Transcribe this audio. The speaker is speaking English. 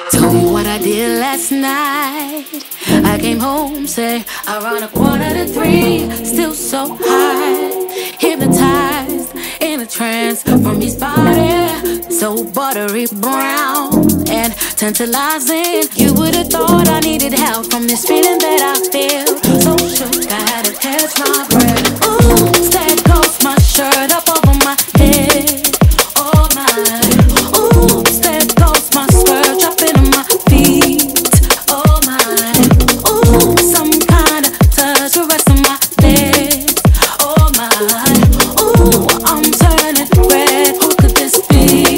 Tell me what I did last night. I came home, say around 2:45, still so high, hypnotized in a trance from his body, so buttery brown and tantalizing. You would have thought I needed help from this feeling that I feel. So shook, I had to catch my breath. Ooh, that goes my shirt up over my head. Oh my, ooh, that goes my skirt dropping on my feet. Oh my, ooh, some kind of touch the rest of my legs. Oh my, ooh, I'm turning red. Who could this be?